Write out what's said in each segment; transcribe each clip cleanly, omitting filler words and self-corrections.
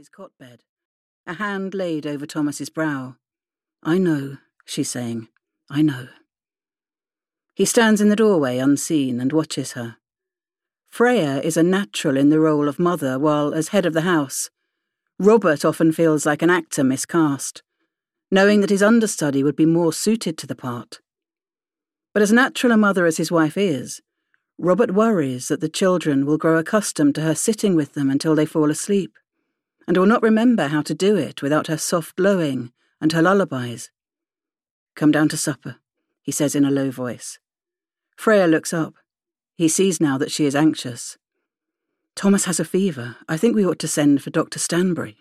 boy's cot bed, a hand laid over Thomas's brow. "I know," she's saying. "I know." He stands in the doorway unseen and watches her. Freya is a natural in the role of mother, while as head of the house, Robert often feels like an actor miscast, knowing that his understudy would be more suited to the part. But as natural a mother as his wife is, Robert worries that the children will grow accustomed to her sitting with them until they fall asleep, and will not remember how to do it without her soft lowing and her lullabies. "Come down to supper," he says in a low voice. Freya looks up. He sees now that she is anxious. "Thomas has a fever. I think we ought to send for Dr. Stanbury."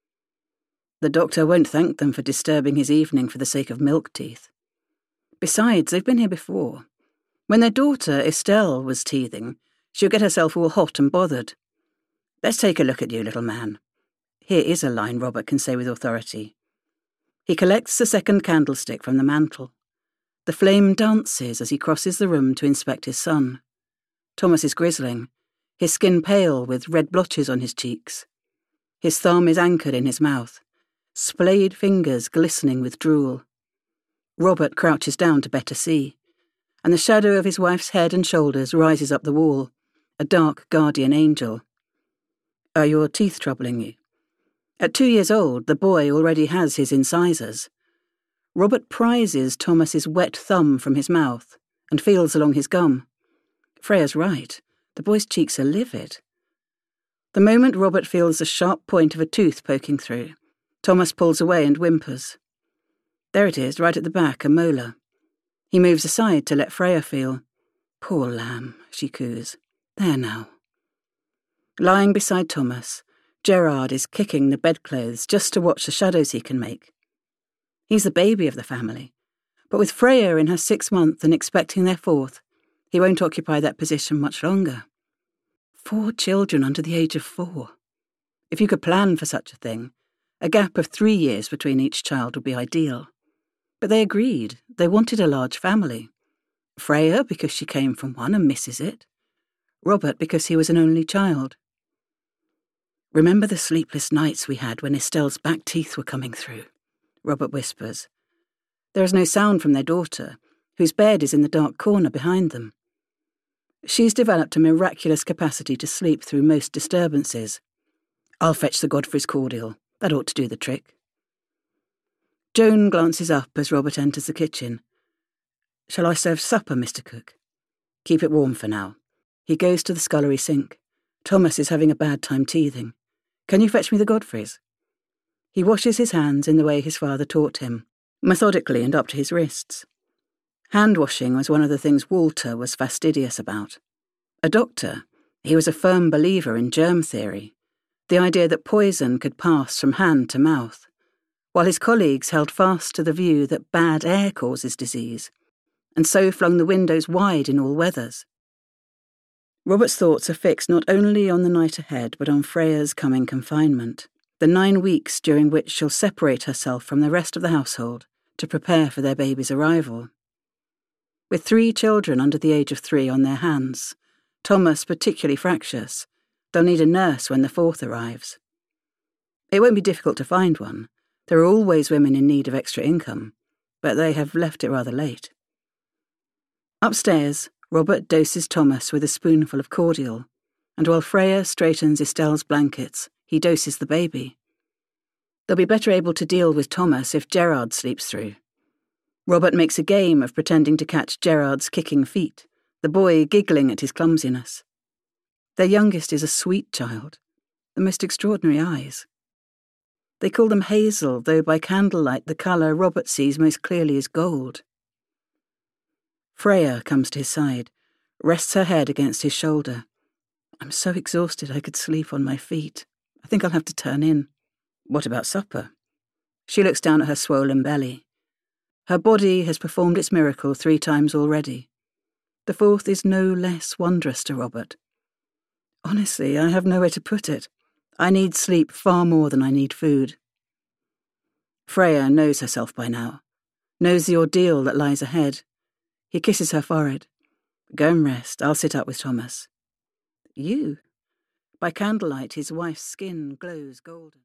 The doctor won't thank them for disturbing his evening for the sake of milk teeth. Besides, they've been here before. When their daughter, Estelle, was teething, she'll get herself all hot and bothered. "Let's take a look at you, little man." Here is a line Robert can say with authority. He collects the second candlestick from the mantel. The flame dances as he crosses the room to inspect his son. Thomas is grizzling, his skin pale with red blotches on his cheeks. His thumb is anchored in his mouth, splayed fingers glistening with drool. Robert crouches down to better see, and the shadow of his wife's head and shoulders rises up the wall, a dark guardian angel. "Are your teeth troubling you?" At 2 years old, the boy already has his incisors. Robert prizes Thomas's wet thumb from his mouth and feels along his gum. Freya's right. The boy's cheeks are livid. The moment Robert feels the sharp point of a tooth poking through, Thomas pulls away and whimpers. There it is, right at the back, a molar. He moves aside to let Freya feel. "Poor lamb," she coos. "There now." Lying beside Thomas, Gerard is kicking the bedclothes just to watch the shadows he can make. He's the baby of the family, but with Freya in her 6th month and expecting their 4th, he won't occupy that position much longer. 4 children under the age of 4. If you could plan for such a thing, a gap of 3 years between each child would be ideal. But they agreed. They wanted a large family. Freya because she came from one and misses it. Robert because he was an only child. "Remember the sleepless nights we had when Estelle's back teeth were coming through?" Robert whispers. There is no sound from their daughter, whose bed is in the dark corner behind them. She's developed a miraculous capacity to sleep through most disturbances. "I'll fetch the Godfrey's cordial. That ought to do the trick." Joan glances up as Robert enters the kitchen. "Shall I serve supper, Mr. Cook?" "Keep it warm for now." He goes to the scullery sink. Thomas is having a bad time teething. "Can you fetch me the Godfreys?" He washes his hands in the way his father taught him, methodically and up to his wrists. Hand-washing was one of the things Walter was fastidious about. A doctor, he was a firm believer in germ theory, the idea that poison could pass from hand to mouth, while his colleagues held fast to the view that bad air causes disease, and so flung the windows wide in all weathers. Robert's thoughts are fixed not only on the night ahead, but on Freya's coming confinement, the 9 weeks during which she'll separate herself from the rest of the household to prepare for their baby's arrival. With 3 children under the age of 3 on their hands, Thomas particularly fractious, they'll need a nurse when the 4th arrives. It won't be difficult to find one. There are always women in need of extra income, but they have left it rather late. Upstairs, Robert doses Thomas with a spoonful of cordial, and while Freya straightens Estelle's blankets, he doses the baby. They'll be better able to deal with Thomas if Gerard sleeps through. Robert makes a game of pretending to catch Gerard's kicking feet, the boy giggling at his clumsiness. Their youngest is a sweet child, the most extraordinary eyes. They call them hazel, though by candlelight the colour Robert sees most clearly is gold. Freya comes to his side, rests her head against his shoulder. "I'm so exhausted I could sleep on my feet. I think I'll have to turn in." "What about supper?" She looks down at her swollen belly. Her body has performed its miracle 3 times already. The 4th is no less wondrous to Robert. "Honestly, I have nowhere to put it. I need sleep far more than I need food." Freya knows herself by now, knows the ordeal that lies ahead. He kisses her forehead. "Go and rest. I'll sit up with Thomas." "You?" By candlelight, his wife's skin glows golden.